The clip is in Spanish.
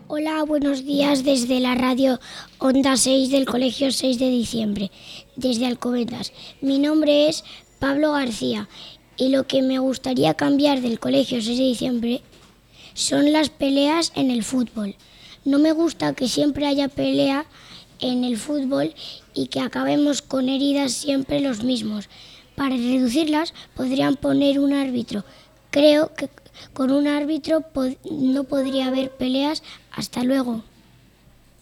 Hola, buenos días desde la radio Onda 6 del Colegio 6 de Diciembre, desde Alcobendas. Mi nombre es Pablo García y lo que me gustaría cambiar del Colegio 6 de Diciembre son las peleas en el fútbol. No me gusta que siempre haya pelea en el fútbol y que acabemos con heridas siempre los mismos. Para reducirlas podrían poner un árbitro. Creo que con un árbitro no podría haber peleas. Hasta luego.